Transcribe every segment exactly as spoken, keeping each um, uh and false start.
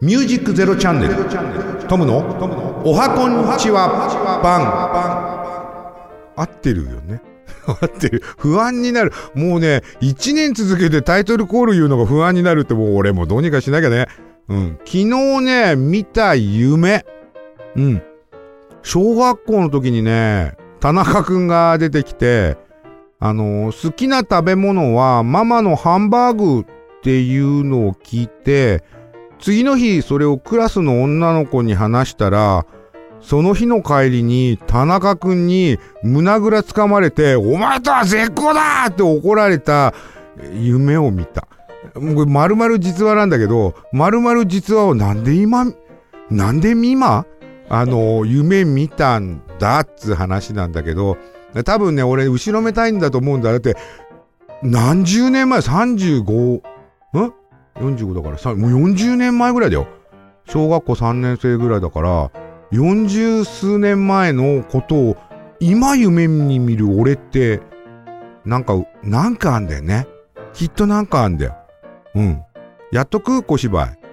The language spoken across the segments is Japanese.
ミュージックゼロチャンネルトムのおはこんちはバン。合ってるよね。合ってる。不安になる。もうね、一年続けてタイトルコール言うのが不安になるって、もう俺もどうにかしなきゃね。うん。昨日ね、見た夢。うん。小学校の時にね、田中くんが出てきて、あのー、好きな食べ物はママのハンバーグっていうのを聞いて、次の日それをクラスの女の子に話したら、その日の帰りに田中くんに胸ぐらつかまれて、お前とは絶好だって怒られた夢を見た。これ丸々実話なんだけど、丸々実話をなんで今、なんで今あの夢見たんだっつ話なんだけど、多分ね、俺後ろめたいんだと思うんだ。だって何十年前、さんじゅうご、んよんじゅうごだからさ、もうよんじゅうねんまえぐらいだよ。小学校さんねん生ぐらいだから、よんじゅうすうねんまえのことを今夢に見る俺って、なんか、なんかあんだよね。きっとなんかあんだよ。うん。やっとく小芝居。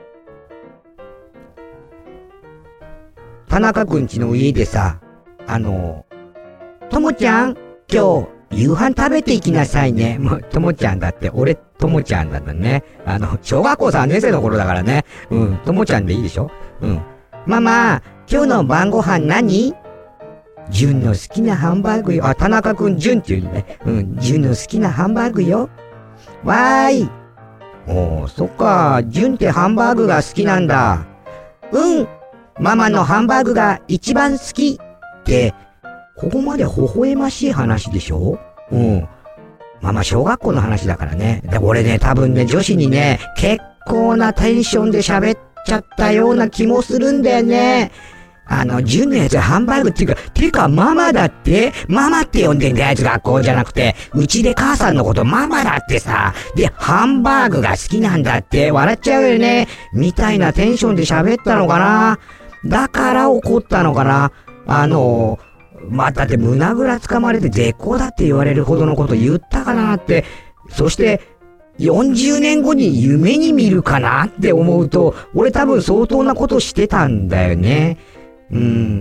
田中くんちの家でさ、あの、ともちゃん、今日、夕飯食べていきなさいね。もう、ともちゃんだって、俺、ともちゃんだったね。あの、小学校さんねん生の頃だからね。うん、ともちゃんでいいでしょ。うん。ママ、今日の晩ご飯何？ジュンの好きなハンバーグよ。あ、田中くん、ジュンって言うね。うん、ジュンの好きなハンバーグよ。わーい。おー、そっか、ジュンってハンバーグが好きなんだ。うん、ママのハンバーグが一番好きって、ここまで微笑ましい話でしょ？うん。ママ小学校の話だからね。で、俺ね、多分ね、女子にね、結構なテンションで喋っちゃったような気もするんだよね。あの、ジュンのやつハンバーグっていうか、ていうかママだってママって呼んでんだよ、あいつ学校じゃなくて。うちで母さんのことママだってさ。で、ハンバーグが好きなんだって笑っちゃうよね。みたいなテンションで喋ったのかな。だから怒ったのかな。あの、まあ、だって胸ぐらつかまれて絶好だって言われるほどのこと言ったかなって。そして、よんじゅうねんごに夢に見るかなって思うと、俺多分相当なことしてたんだよね。うん、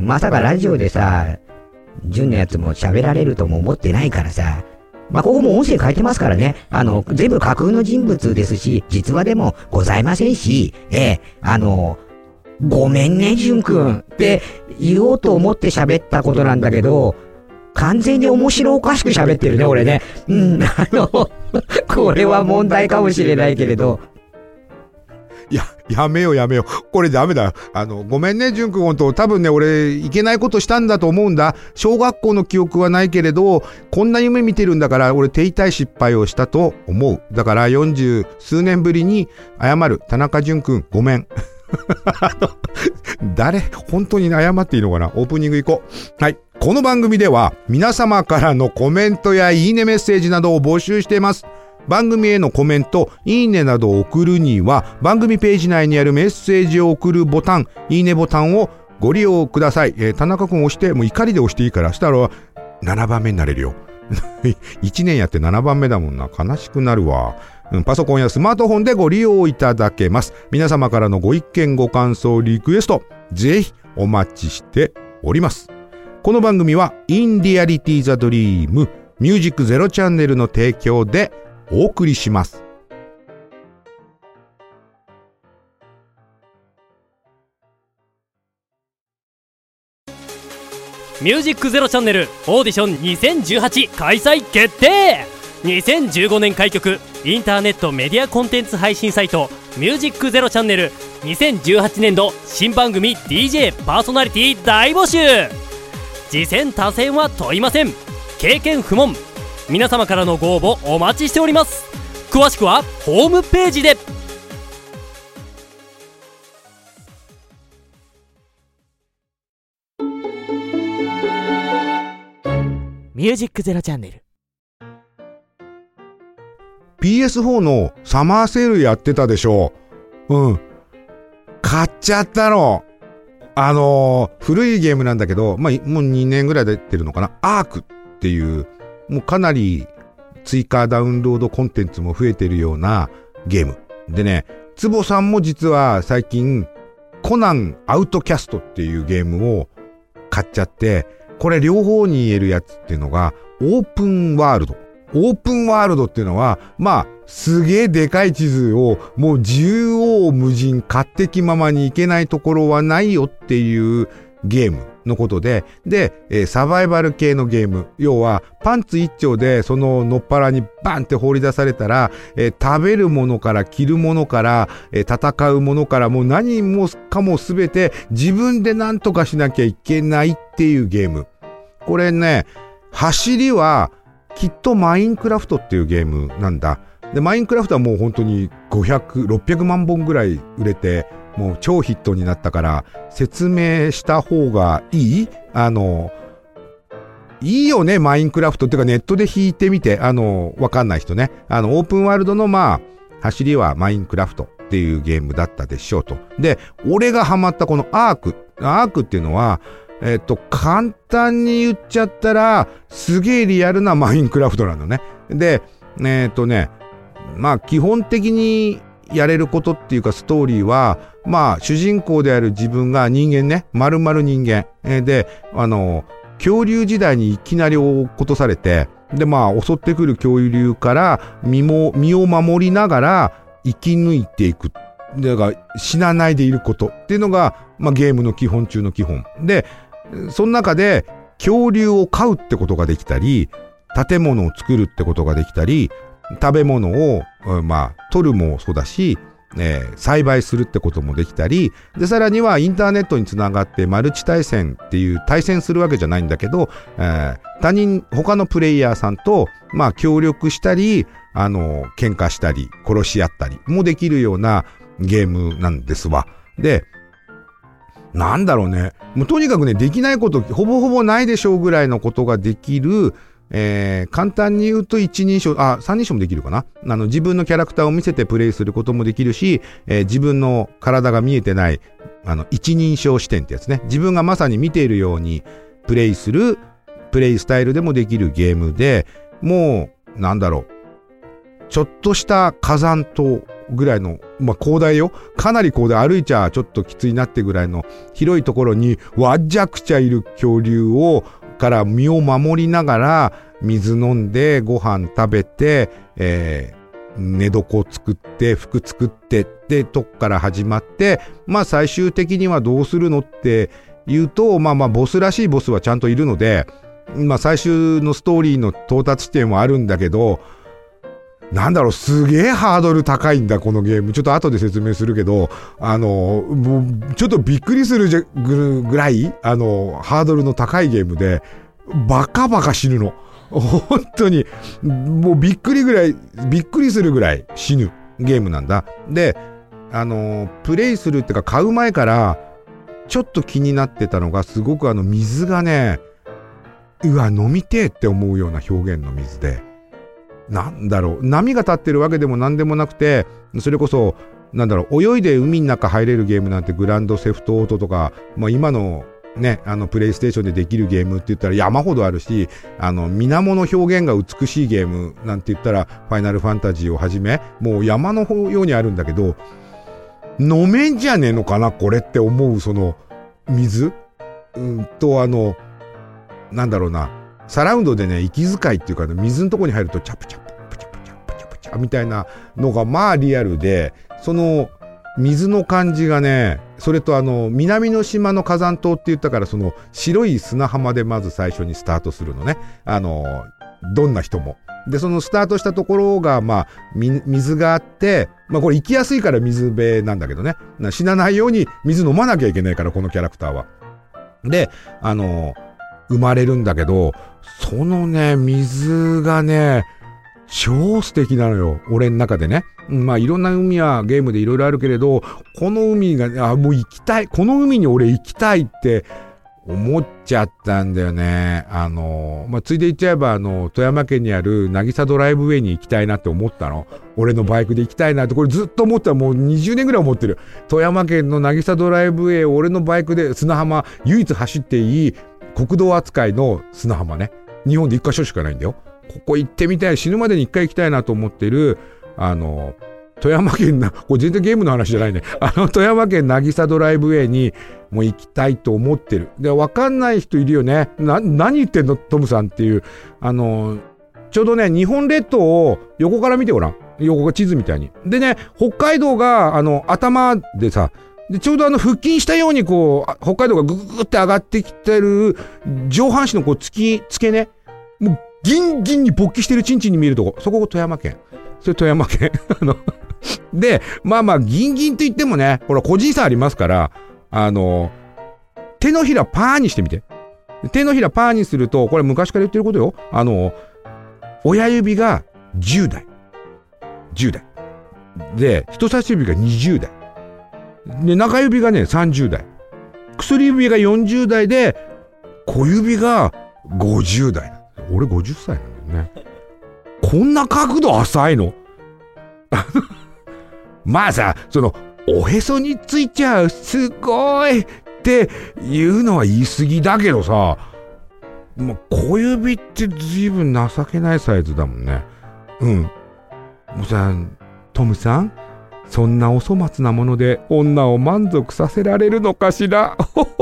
まさかラジオでさ、ジュンのやつも喋られるとも思ってないからさ。まあ、ここも音声変えてますからね。あの、全部架空の人物ですし、実話でもございませんし、ええ、あの、ごめんね、ジュン君って言おうと思って喋ったことなんだけど、完全に面白おかしく喋ってるね、俺ね。うん、あの、これは問題かもしれないけれど。 いや、やめようやめよう。これダメだ。あの、ごめんね、ジュン君、ほんと、多分ね、俺、いけないことしたんだと思うんだ。小学校の記憶はないけれど、こんな夢見てるんだから、俺、手痛い失敗をしたと思う。だから、よんじゅうすうねんぶりに謝る。田中ジュン君、ごめん。誰本当に謝っていいのかな。オープニング行こう。はい。この番組では皆様からのコメントやいいねメッセージなどを募集しています。番組へのコメント、いいねなどを送るには番組ページ内にあるメッセージを送るボタン、いいねボタンをご利用ください。えー、田中くん押して、もう怒りで押していいから、したらななばんめになれるよ。いちねんやってななばんめだもんな。悲しくなるわ。パソコンやスマートフォンでご利用いただけます。皆様からのご意見ご感想リクエストぜひお待ちしております。この番組は In Reality the Dream ミュージックゼロチャンネルの提供でお送りします。 ミュージックゼロチャンネルオーディションにせんじゅうはち開催決定。にせんじゅうごねん開局インターネットメディアコンテンツ配信サイトミュージックゼロチャンネルにせんじゅうはちねんど新番組 ディージェー パーソナリティ大募集。次戦他戦は問いません。経験不問。皆様からのご応募お待ちしております。詳しくはホームページで。ミュージックゼロチャンネル。 ピーエスフォー のサマーセールやってたでしょ。うん。買っちゃったの。あのー、古いゲームなんだけど、まあ、もうにねんぐらい出てるのかな。アークっていう、もうかなり追加ダウンロードコンテンツも増えてるようなゲーム。でね、つぼさんも実は最近コナンアウトキャストっていうゲームを買っちゃって、これ両方に言えるやつっていうのがオープンワールド。オープンワールドっていうのは、まあ、すげえでかい地図をもう縦横無尽勝手気ままに行けないところはないよっていうゲームのことで、で、えー、サバイバル系のゲーム。要は、パンツ一丁でそののっぱらにバンって放り出されたら、えー、食べるものから着るものから、えー、戦うものからもう何もかもすべて自分で何とかしなきゃいけないっていうゲーム。これね、走りはきっとマインクラフトっていうゲームなんだ。で、マインクラフトはもう本当にごひゃく、ろっぴゃくまんぼんぐらい売れて、もう超ヒットになったから説明した方がいい？あの、いいよね、マインクラフトっていうかネットで弾いてみて、あの、わかんない人ね。あの、オープンワールドのまあ、走りはマインクラフトっていうゲームだったでしょうと。で、俺がハマったこのアーク。アークっていうのは、えっと、簡単に言っちゃったら、すげえリアルなマインクラフトなのね。で、えっとね、まあ基本的にやれることっていうかストーリーは、まあ主人公である自分が人間ね、丸々人間。で、あの、恐竜時代にいきなり落っことされて、でまあ襲ってくる恐竜から身も、身を守りながら生き抜いていく。だから死なないでいることっていうのが、まあゲームの基本中の基本。で、その中で恐竜を飼うってことができたり、建物を作るってことができたり、食べ物を、まあ、取るもそうだし、えー、栽培するってこともできたり、で、さらにはインターネットにつながってマルチ対戦っていう対戦するわけじゃないんだけど、えー、他人、他のプレイヤーさんと、まあ、協力したり、あの、喧嘩したり、殺し合ったりもできるようなゲームなんですわ。で、なんだろうね。もうとにかくね、できないこと、ほぼほぼないでしょうぐらいのことができる、えー、簡単に言うと一人称、あ、三人称もできるかな。あの、自分のキャラクターを見せてプレイすることもできるし、えー、自分の体が見えてない、あの、一人称視点ってやつね。自分がまさに見ているようにプレイする、プレイスタイルでもできるゲームで、もう、なんだろう。ちょっとした火山島ぐらいの、まあ、広大よ。かなり広大。歩いちゃちょっときついなってぐらいの広いところに、わっじゃくちゃいる恐竜を、から身を守りながら水飲んでご飯食べて、えー、寝床を作って服作ってってとこから始まって、まあ最終的にはどうするのって言うと、まあまあボスらしいボスはちゃんといるので、まあ最終のストーリーの到達地点はあるんだけど、なんだろう、すげえハードル高いんだ、このゲーム。ちょっと後で説明するけど、あの、もう、ちょっとびっくりするじゃぐらい、あの、ハードルの高いゲームで、バカバカ死ぬの。本当に、もうびっくりぐらい、びっくりするぐらい死ぬゲームなんだ。で、あの、プレイするってか買う前から、ちょっと気になってたのが、すごくあの、水がね、うわ、飲みてえって思うような表現の水で、なんだろう、波が立ってるわけでもなんでもなくて、それこそ、なんだろう、泳いで海の中入れるゲームなんてグランドセフトオートとか、まあ今のね、あのプレイステーションでできるゲームって言ったら山ほどあるし、あの水面の表現が美しいゲームなんて言ったら、ファイナルファンタジーをはじめ、もう山のようにあるんだけど、飲めんじゃねえのかな、これって思うその水、うんとあの、なんだろうな、サラウンドでね、息遣いっていうか、ね、水のとこに入るとチャプチャププチャプチャプチャプチャみたいなのがまあリアルで、その水の感じがね、それとあの南の島の火山島って言ったから、その白い砂浜でまず最初にスタートするのね。あのどんな人も。でそのスタートしたところがまあ水があって、まあこれ行きやすいから水辺なんだけどね。死なないように水飲まなきゃいけないから、このキャラクターは。であの生まれるんだけど、そのね、水がね、超素敵なのよ。俺の中でね。まあいろんな海はゲームでいろいろあるけれど、この海が、あ、もう行きたい。この海に俺行きたいって思っちゃったんだよね。あの、まあついで言っちゃえば、あの、富山県にある渚ドライブウェイに行きたいなって思ったの。俺のバイクで行きたいなって、これずっと思ったらもうにじゅうねんぐらい思ってる。富山県の渚ドライブウェイ、俺のバイクで砂浜、唯一走っていい国道扱いの砂浜ね。日本で一箇所しかないんだよ。ここ行ってみたい。死ぬまでに一回行きたいなと思ってる、あの、 富山県な、これ全然ゲームの話じゃないね。あの富山県渚ドライブウェイにもう行きたいと思ってる。で、わかんない人いるよね。な、何言ってんのトムさんっていう。あの、ちょうどね、日本列島を横から見てごらん。横が地図みたいに。でね、北海道が、あの、頭でさ、で、ちょうどあの、腹筋したようにこう、北海道がぐぐって上がってきてる、上半身のこう、突き、つけね。もう、ギンギンに勃起してるチンチンに見えるとこ。そこが富山県。それ富山県。あの、で、まあまあ、ギンギンと言ってもね、これ個人差ありますから、あの、手のひらパーにしてみて。手のひらパーにすると、これ昔から言ってることよ。あの、親指がじゅう代。じゅう代。で、人差し指がにじゅう代。で、中指がね、さんじゅう代。薬指がよんじゅう代で、小指がごじゅう代。俺ごじゅっさいなんだよね。こんな角度浅いのまあさ、その、おへそについちゃう、すごいっていうのは言い過ぎだけどさ、まあ、小指って随分情けないサイズだもんね。うん。もうさ、トムさん、そんなお粗末なもので女を満足させられるのかしら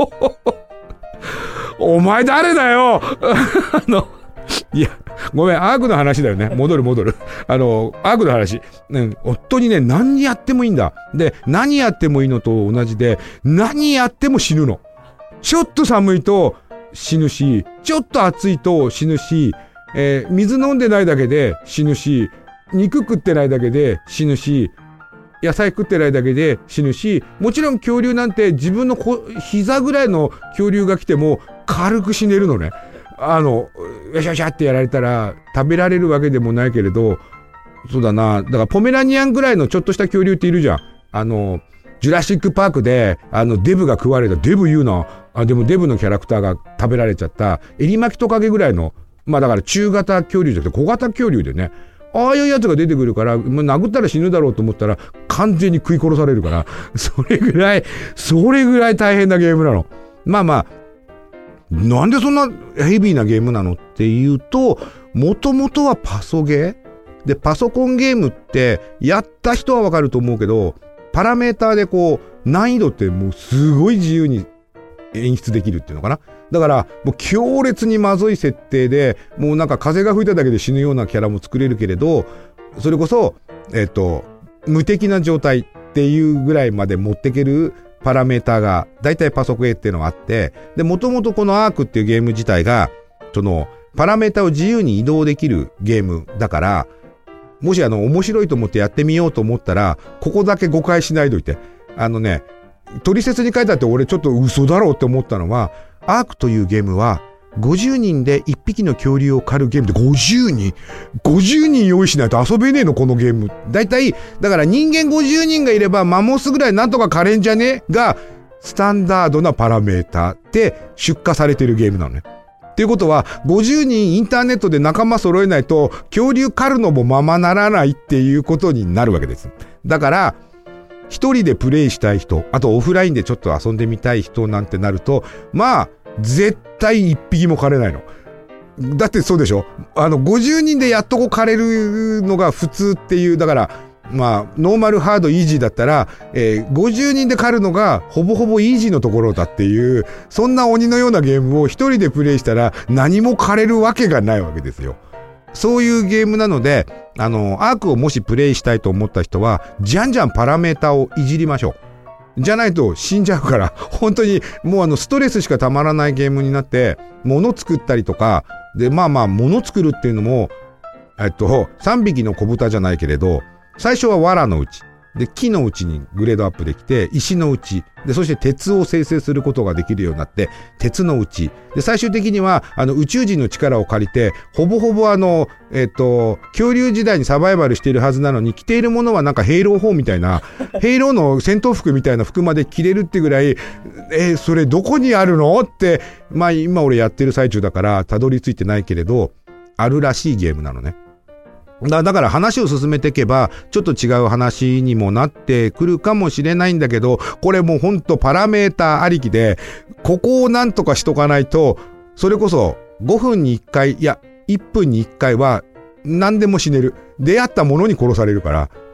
お前誰だよあの、いや、ごめん、アークの話だよね。戻る戻る。あの、アークの話。うん、夫にね、何やってもいいんだ。で、何やってもいいのと同じで、何やっても死ぬの。ちょっと寒いと死ぬし、ちょっと暑いと死ぬし、えー、水飲んでないだけで死ぬし、肉食ってないだけで死ぬし、野菜食ってないだけで死ぬし、もちろん恐竜なんて自分のこ膝ぐらいの恐竜が来ても軽く死ねるのね。あの、よしよしってやられたら食べられるわけでもないけれど、そうだな、だからポメラニアンぐらいのちょっとした恐竜っているじゃん。あの、ジュラシックパークで、あの、デブが食われた、デブ言うな。あ、でもデブのキャラクターが食べられちゃった、エリマキトカゲぐらいの、まあだから中型恐竜じゃなくて小型恐竜でね、ああいうやつが出てくるから、もう殴ったら死ぬだろうと思ったら、完全に食い殺されるから、それぐらい、それぐらい大変なゲームなの。まあまあ、なんでそんなヘビーなゲームなのっていうと、もともとはパソゲーで、パソコンゲームって、やった人はわかると思うけど、パラメーターでこう、難易度ってもうすごい自由に演出できるっていうのかな。だから、もう強烈にまずい設定で、もうなんか風が吹いただけで死ぬようなキャラも作れるけれど、それこそ、えっと、無敵な状態っていうぐらいまで持ってけるパラメーターが、だいたいパソコンっていうのがあって、で、もともとこのアークっていうゲーム自体が、その、パラメータを自由に移動できるゲームだから、もしあの、面白いと思ってやってみようと思ったら、ここだけ誤解しないといて。あのね、取説に書いてあって俺ちょっと嘘だろうって思ったのは、アークというゲームはごじゅうにんでいっぴきの恐竜を狩るゲームでごじゅうにん ?ごじゅうにん用意しないと遊べねえのこのゲーム。だいたい、だから人間ごじゅうにんがいればマンモスぐらいなんとか狩れんじゃねがスタンダードなパラメータで出荷されてるゲームなのね。っていうことはごじゅうにんインターネットで仲間揃えないと恐竜狩るのもままならないっていうことになるわけです。だから一人でプレイしたい人、あとオフラインでちょっと遊んでみたい人なんてなると、まあ、絶対一匹も狩れないの。だってそうでしょ？あの、ごじゅうにんでやっとこう狩れるのが普通っていう、だから、まあ、ノーマル、ハード、イージーだったら、えー、ごじゅうにんで狩るのがほぼほぼイージーのところだっていう、そんな鬼のようなゲームを一人でプレイしたら何も狩れるわけがないわけですよ。そういうゲームなので、あの、アークをもしプレイしたいと思った人は、じゃんじゃんパラメータをいじりましょう。じゃないと死んじゃうから、本当にもうあの、ストレスしかたまらないゲームになって、物作ったりとか、で、まあまあ、物作るっていうのも、えっと、さんびきの子豚じゃないけれど、最初は藁のうち。で、木のうちにグレードアップできて、石のうち。で、そして鉄を生成することができるようになって、鉄のうち。で、最終的には、あの、宇宙人の力を借りて、ほぼほぼあの、えっと、恐竜時代にサバイバルしているはずなのに、着ているものはなんかヘイローフォーみたいな、ヘイローの戦闘服みたいな服まで着れるってぐらい、えー、それどこにあるのって、まあ今俺やってる最中だから、たどり着いてないけれど、あるらしいゲームなのね。だ, だから話を進めていけばちょっと違う話にもなってくるかもしれないんだけど、これもうほんとパラメータありきで、ここをなんとかしとかないと、それこそごふんにいっかい、いやいっぷんにいっかいは何でも死ねる。出会ったものに殺されるから、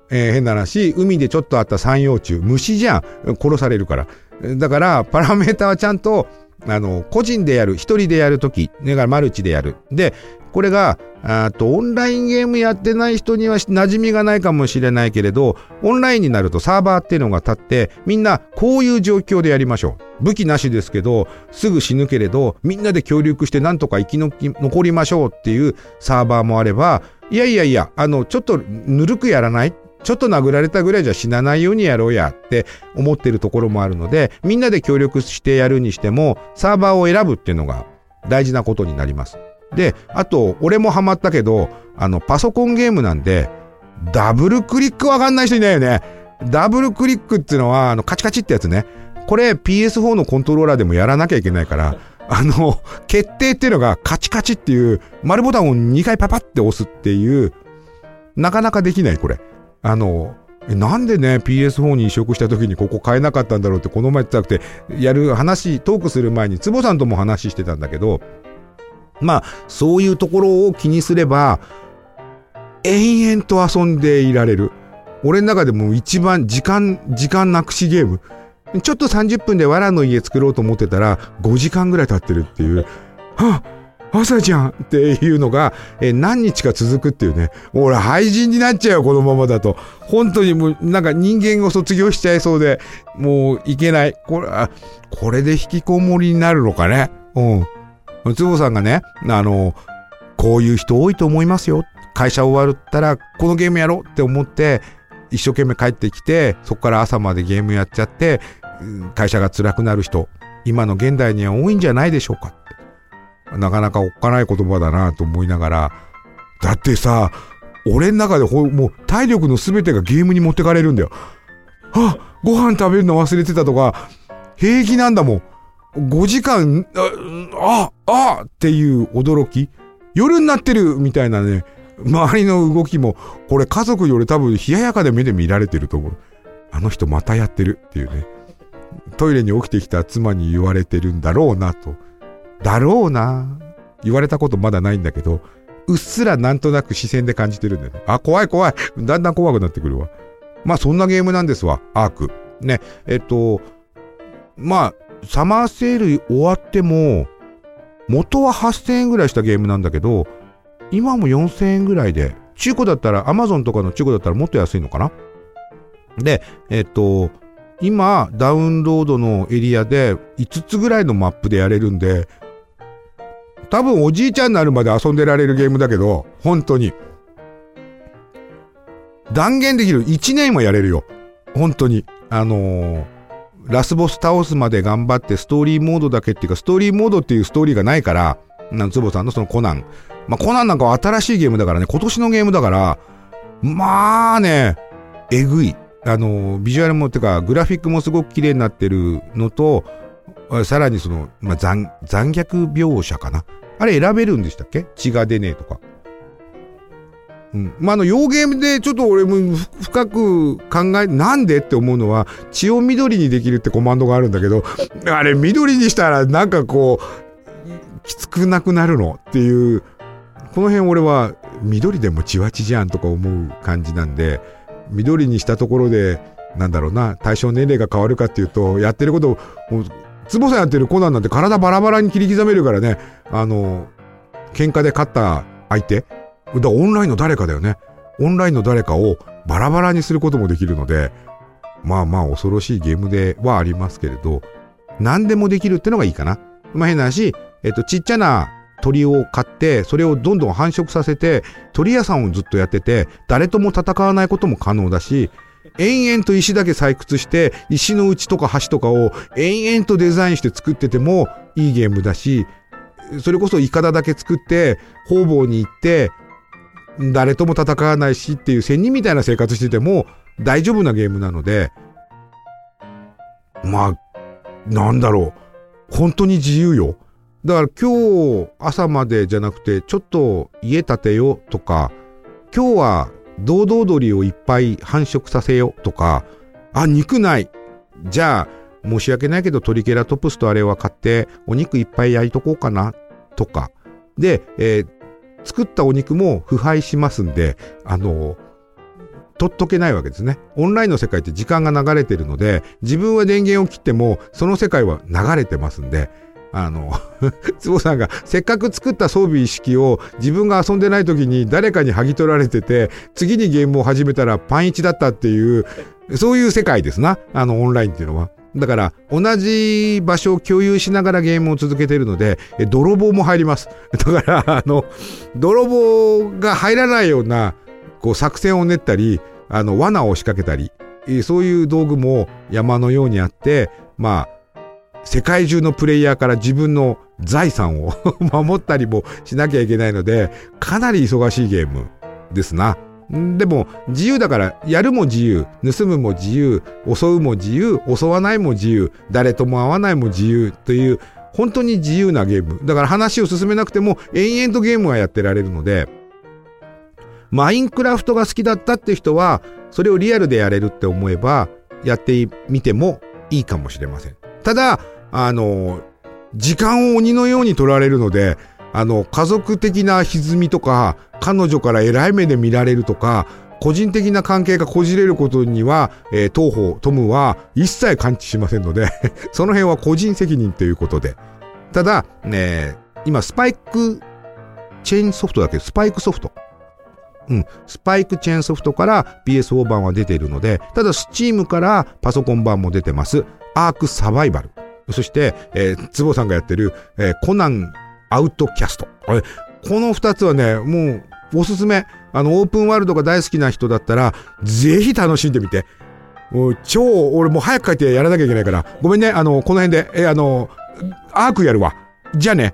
えー、変な話、海でちょっとあった三葉虫、虫じゃん。殺されるから。だから、パラメータはちゃんと、あの、個人でやる、一人でやるとき、だからマルチでやる。で、これが、あと、オンラインゲームやってない人には馴染みがないかもしれないけれど、オンラインになるとサーバーっていうのが立って、みんなこういう状況でやりましょう。武器なしですけど、すぐ死ぬけれど、みんなで協力してなんとか生き残りましょうっていうサーバーもあれば、いやいやいや、あの、ちょっとぬるくやらない？ちょっと殴られたぐらいじゃ死なないようにやろうやって思ってるところもあるので、みんなで協力してやるにしても、サーバーを選ぶっていうのが大事なことになります。で、あと、俺もハマったけど、あの、パソコンゲームなんで、ダブルクリックわかんない人いないよね。ダブルクリックっていうのは、あの、カチカチってやつね。これ ピーエスフォー のコントローラーでもやらなきゃいけないから、あの、決定っていうのがカチカチっていう、丸ボタンをにかいパパって押すっていう、なかなかできない、これ。あの、なんでね、ピーエスフォー に移植した時にここ変えなかったんだろうってこの前言ってなくて、やる話、トークする前に坪さんとも話してたんだけど、まあ、そういうところを気にすれば、延々と遊んでいられる。俺の中でも一番時間、時間なくしゲーム。ちょっとさんじゅっぷんで藁の家作ろうと思ってたら、ごじかんぐらい経ってるっていう。はぁ朝じゃんっていうのが、え何日か続くっていうね。俺廃人になっちゃうよこのままだと。本当にもうなんか人間を卒業しちゃいそうで、もういけない。これ、あ、これで引きこもりになるのかね。うん。つぼさんがね、あの、こういう人多いと思いますよ。会社終わったらこのゲームやろうって思って、一生懸命帰ってきて、そこから朝までゲームやっちゃって、会社が辛くなる人、今の現代には多いんじゃないでしょうか。なかなかおっかない言葉だなと思いながら、だってさ、俺の中でほもう体力のすべてがゲームに持ってかれるんだよ。あ、ご飯食べるの忘れてたとか、平気なんだもん。ごじかん、あ、あ、あっていう驚き。夜になってるみたいなね、周りの動きも、これ家族より多分冷ややかで目で見られてると思う。あの人またやってるっていうね。トイレに起きてきた妻に言われてるんだろうなと。だろうな。言われたことまだないんだけど、うっすらなんとなく視線で感じてるんだよね。あ、怖い怖い。だんだん怖くなってくるわ。まあそんなゲームなんですわ。アーク。ね。えっと、まあ、サマーセール終わっても、元ははっせんえんぐらいしたゲームなんだけど、今もよんせんえんぐらいで、中古だったら、アマゾンとかの中古だったらもっと安いのかな。で、えっと、今、ダウンロードのエリアでいつつぐらいのマップでやれるんで、多分おじいちゃんになるまで遊んでられるゲームだけど、本当に。断言できる。いちねんはやれるよ。本当に。あのー、ラスボス倒すまで頑張ってストーリーモードだけっていうか、ストーリーモードっていうストーリーがないから、なんつぼさんのそのコナン。まあ、コナンなんかは新しいゲームだからね、今年のゲームだから、まあね、えぐい。あのー、ビジュアルもってか、グラフィックもすごく綺麗になってるのと、さらにその、まあ、残、残虐描写かな。あれ選べるんでしたっけ？血が出ねえとか。うん。まあ、あの、洋ゲームでちょっと俺も深く考え、なんでって思うのは、血を緑にできるってコマンドがあるんだけど、あれ緑にしたらなんかこう、きつくなくなるのっていう、この辺俺は緑でも血は血じゃんとか思う感じなんで、緑にしたところで、なんだろうな、対象年齢が変わるかっていうと、やってることを、もうつぼさんやってるコナンなんて体バラバラに切り刻めるからね、あの、喧嘩で勝った相手、だオンラインの誰かだよね。オンラインの誰かをバラバラにすることもできるので、まあまあ恐ろしいゲームではありますけれど、何でもできるってのがいいかな。まあ変な話、えっと、ちっちゃな鳥を飼って、それをどんどん繁殖させて、鳥屋さんをずっとやってて、誰とも戦わないことも可能だし、延々と石だけ採掘して、石の内とか橋とかを延々とデザインして作っててもいいゲームだし、それこそイカダだけ作って、方々に行って、誰とも戦わないしっていう仙人みたいな生活してても大丈夫なゲームなので、まあ、なんだろう。本当に自由よ。だから今日朝までじゃなくて、ちょっと家建てよとか、今日は堂々鳥をいっぱい繁殖させよとか、あ、肉ない。じゃあ、申し訳ないけどトリケラトプスとあれは買ってお肉いっぱい焼いとこうかなとか。で、えー、作ったお肉も腐敗しますんで、あの、 取っとけないわけですね。オンラインの世界って時間が流れてるので、自分は電源を切ってもその世界は流れてますんで、あの坪さんがせっかく作った装備一式を自分が遊んでない時に誰かに剥ぎ取られてて、次にゲームを始めたらパンいちだったっていう、そういう世界ですな、あのオンラインっていうのは。だから同じ場所を共有しながらゲームを続けているので、泥棒も入ります。だからあの泥棒が入らないようなこう作戦を練ったり、あの罠を仕掛けたり、そういう道具も山のようにあって、まあ世界中のプレイヤーから自分の財産を守ったりもしなきゃいけないので、かなり忙しいゲームですな。でも自由だから、やるも自由、盗むも自由、襲うも自由、襲わないも自由、誰とも会わないも自由という、本当に自由なゲームだから、話を進めなくても延々とゲームはやってられるので、マインクラフトが好きだったって人はそれをリアルでやれるって思えばやってみてもいいかもしれません。ただあの時間を鬼のように取られるので、あの家族的な歪みとか、彼女から偉い目で見られるとか、個人的な関係がこじれることには、えー、当方トムは一切関知しませんのでその辺は個人責任ということで。ただね、今スパイクチェーンソフトだけど、スパイクソフトうんスパイクチェーンソフトから ピーエスフォー 版は出ているので、ただスチームからパソコン版も出てます。アークサバイバル、そして、えー、坪さんがやってる、えー、コナンアウトキャスト、このふたつはね、もうおすすめ。あのオープンワールドが大好きな人だったらぜひ楽しんでみて。もう超俺もう早く帰ってやらなきゃいけないから、ごめんね、あのこの辺でえあのアークやるわ。じゃあね。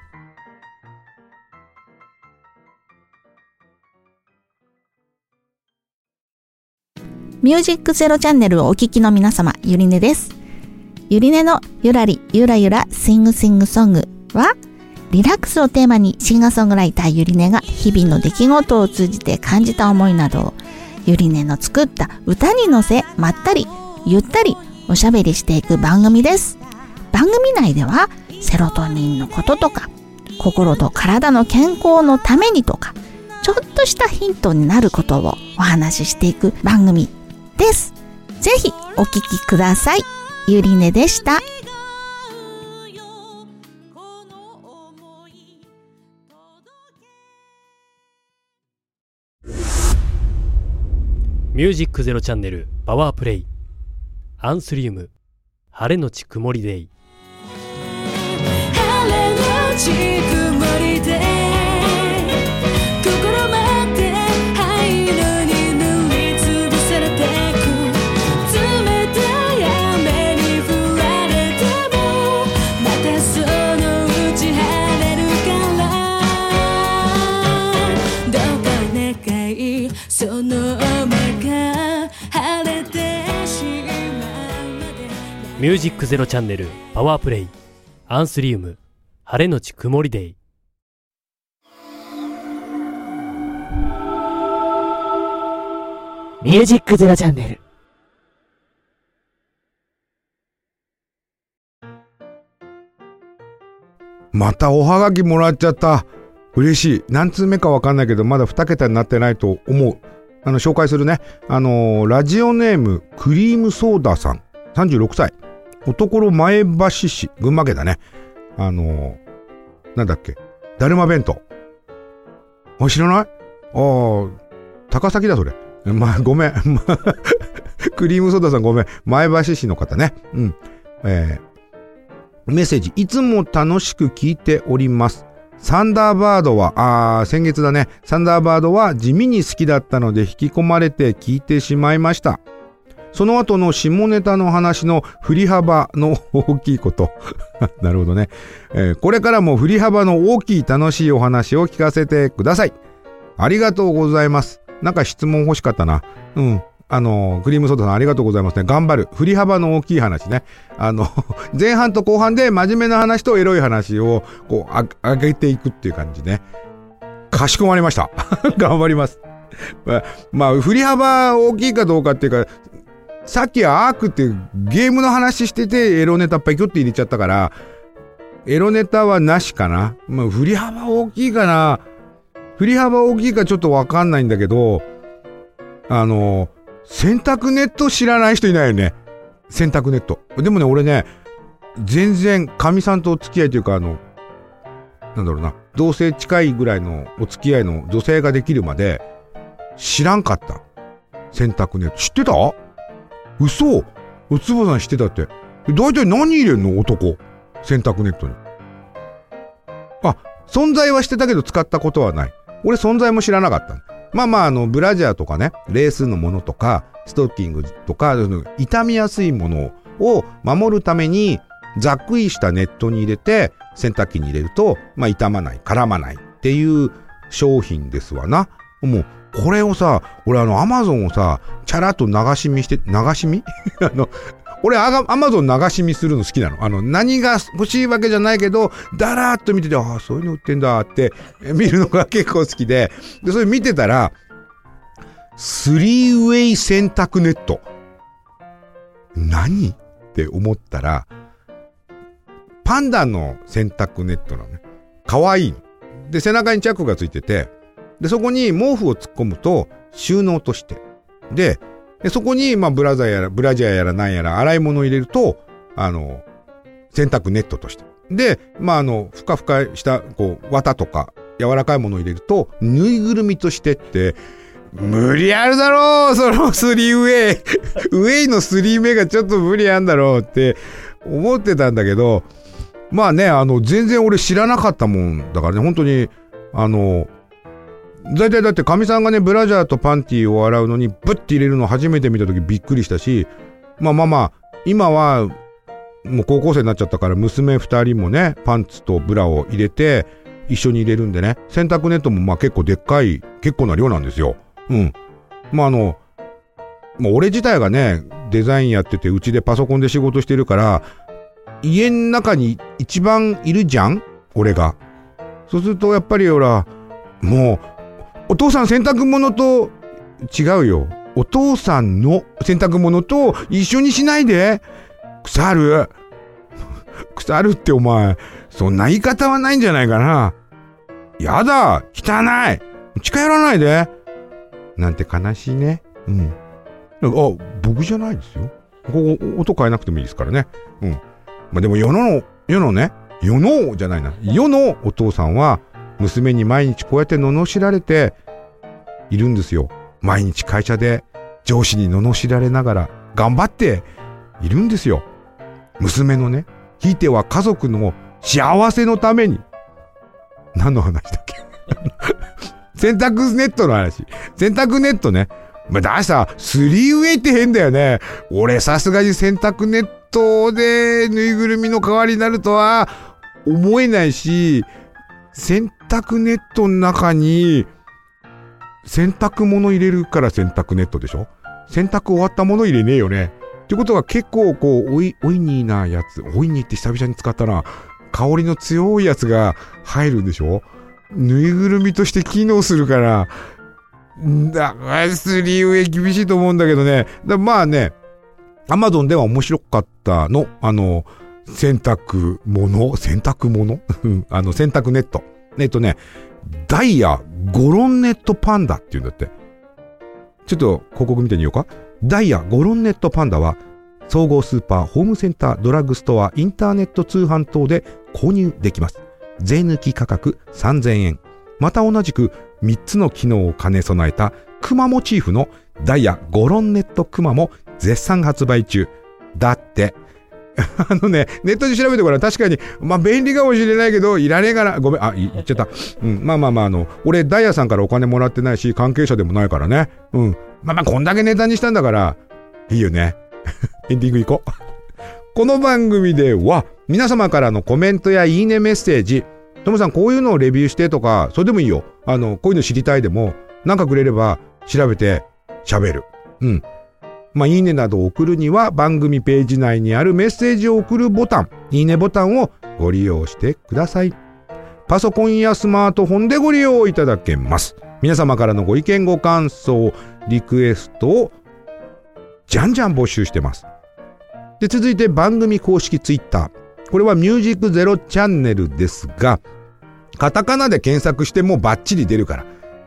ミュージックゼロチャンネルをお聞きの皆様、ゆりねです。ゆりねのゆらりゆらゆらスイングスイングソングは、リラックスをテーマにシンガーソングライターゆりねが日々の出来事を通じて感じた思いなどをゆりねの作った歌に乗せ、まったりゆったりおしゃべりしていく番組です。番組内ではセロトニンのこととか、心と体の健康のためにとか、ちょっとしたヒントになることをお話ししていく番組です。ぜひお聞きください。ゆりねでした。 ミュージックゼロチャンネルパワープレイアンスリウム晴れのち曇りデイ。 晴れのち曇りデイ、心まで灰色に塗りつぶされてく、冷たい雨に降られてもまたそのうち晴れるから、どうか願いそのミュージックゼロチャンネルパワープレイアンスリウム晴れのち曇りデイ。 ミュージックゼロチャンネル。 またおはがきもらっちゃった。嬉しい。何通目かわかんないけどまだに桁になってないと思う。あの紹介するね。あのー、ラジオネームクリームソーダさん、さんじゅうろくさい、男前橋市、群馬県だね。あのー、なんだっけ、だるま弁当。あ、知らない？ああ、高崎だそれ。まあ、ごめん。クリームソーダさんごめん。前橋市の方ね。うん。えー、メッセージ。いつも楽しく聞いております。サンダーバードは、あー、先月だね。サンダーバードは地味に好きだったので引き込まれて聞いてしまいました。その後の下ネタの話の振り幅の大きいこと。なるほどね、えー。これからも振り幅の大きい楽しいお話を聞かせてください。ありがとうございます。なんか質問欲しかったな。うん。あの、クリームソーダさんありがとうございますね。頑張る。振り幅の大きい話ね。あの、前半と後半で真面目な話とエロい話をこう、あ、上げていくっていう感じね。かしこまりました。頑張ります。まあ、まあ、振り幅大きいかどうかっていうか、さっきアークっていうゲームの話しててエロネタパキョって入れちゃったから、エロネタはなしかな。まあ、振り幅大きいかな。振り幅大きいかちょっとわかんないんだけど、 あの洗濯ネット知らない人いないよね。洗濯ネット。でもね、俺ね、全然かみさんとお付き合いというか、あのなんだろうな、同性近いぐらいのお付き合いの女性ができるまで知らんかった。洗濯ネット知ってた？嘘？おつぼさん知ってたって。だいたい何入れんの男、洗濯ネットに。あ、存在はしてたけど使ったことはない。俺存在も知らなかった。まあまあ、あのブラジャーとかね、レースのものとかストッキングとか傷みやすいものを守るためにざっくりしたネットに入れて洗濯機に入れると、まあ傷まない、絡まないっていう商品ですわな。もうこれをさ、俺あのアマゾンをさ、チャラッと流し見して、流し見あの俺アマゾン流し見するの好きなの。あの何が欲しいわけじゃないけど、だらーっと見てて、ああそういうの売ってんだって見るのが結構好きで、でそれ見てたらスリーウェイ洗濯ネット何って思ったら、パンダの洗濯ネットなのね。かわいいので、背中にチャックがついてて、でそこに毛布を突っ込むと収納としてで、でそこにまあブラザーやらブラジャーやらなんやら洗い物を入れると、あの洗濯ネットとしてで、まああのふかふかしたこう綿とか柔らかいものを入れるとぬいぐるみとしてって、無理あるだろう、そのスリーウェイウェイのスリー目がちょっと無理あんだろうって思ってたんだけど、まあね、あの全然俺知らなかったもんだからね、本当にあのだいたいだってかみさんがね、ブラジャーとパンティーを洗うのにブッて入れるの初めて見た時びっくりしたし、まあまあまあ今はもう高校生になっちゃったから娘ふたりもねパンツとブラを入れて一緒に入れるんでね、洗濯ネットもまあ結構でっかい結構な量なんですよ。うん。まああのもう俺自体がねデザインやっててうちでパソコンで仕事してるから家の中に一番いるじゃん俺が。そうするとやっぱりほらもうお父さん洗濯物と違うよ。お父さんの洗濯物と一緒にしないで。腐る。腐るってお前、そんな言い方はないんじゃないかな。やだ、汚い。近寄らないで。なんて悲しいね。うん。あ、僕じゃないですよ。ここ音変えなくてもいいですからね。うん。まあでも世の、世のね、世のじゃないな。世のお父さんは、娘に毎日こうやって罵られているんですよ。毎日会社で上司に罵られながら頑張っているんですよ。娘のね、ひいては家族の幸せのために。何の話だっけ洗濯ネットの話。洗濯ネットね。まあ、ださ、スリーウェイって変だよね。俺さすがに洗濯ネットでぬいぐるみの代わりになるとは思えないし、洗濯ネットの中に洗濯物入れるから洗濯ネットでしょ。洗濯終わったもの入れねえよね。ってことは結構こうオイオイニーなやつ、オイニーって久々に使ったな。香りの強いやつが入るんでしょ。ぬいぐるみとして機能するから、だからスリーウェイ厳しいと思うんだけどね。だまあね、アマゾンでは面白かったの。あの洗濯物洗濯物あの洗濯ネット。えっとね、ダイヤゴロンネットパンダって言うんだって。ちょっと広告見てみようか。ダイヤゴロンネットパンダは総合スーパー、ホームセンター、ドラッグストア、インターネット通販等で購入できます。税抜き価格さんぜんえん。また同じくみっつの機能を兼ね備えたクマモチーフのダイヤゴロンネットクマも絶賛発売中。だってあのね、ネットで調べてごらん。確かに、まあ便利かもしれないけど、いらねえから、ごめん、あ、言っちゃった。うん、まあまあまあ、あの、俺、ダイヤさんからお金もらってないし、関係者でもないからね。うん。まあまあ、こんだけネタにしたんだから、いいよね。エンディング行こう。この番組では、皆様からのコメントやいいねメッセージ、トムさんこういうのをレビューしてとか、それでもいいよ。あの、こういうの知りたいでも、なんかくれれば、調べて、喋る。うん。まあ、いいねなどを送るには番組ページ内にあるメッセージを送るボタン、いいねボタンをご利用してください。パソコンやスマートフォンでご利用いただけます。皆様からのご意見ご感想、リクエストをじゃんじゃん募集してます。で、続いて番組公式ツイッター。これはミュージックゼロチャンネルですが、カタカナで検索してもバッチリ出るから、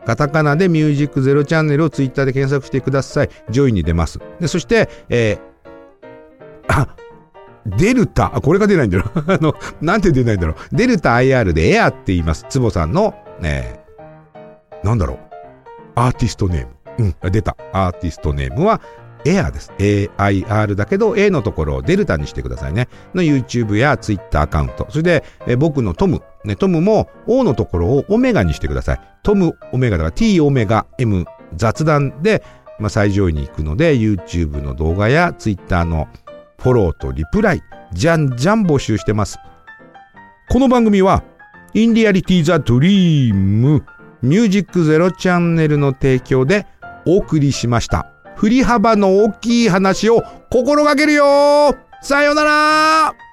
カタカナでミュージックゼロチャンネルをツイッターで検索してください。上位に出ます。で、そして、えー、あ、デルタ、あ、これが出ないんだろ。あの、なんて出ないんだろう。デルタ アイアール でエアって言います。つぼさんの、えー、なんだろう。アーティストネーム。うん、出た。アーティストネームは、エアです。エーアイアール だけど A のところをデルタにしてくださいね。の YouTube や Twitter アカウント。それで、え僕のトム。ね、トムも O のところをオメガにしてください。トムオメガだから T オメガ M 雑談で、まあ、最上位に行くので YouTube の動画や Twitter のフォローとリプライ、じゃんじゃん募集してます。この番組は In Reality the Dream ミュージックゼロチャンネルの提供でお送りしました。振り幅の大きい話を心がけるよ。さよなら。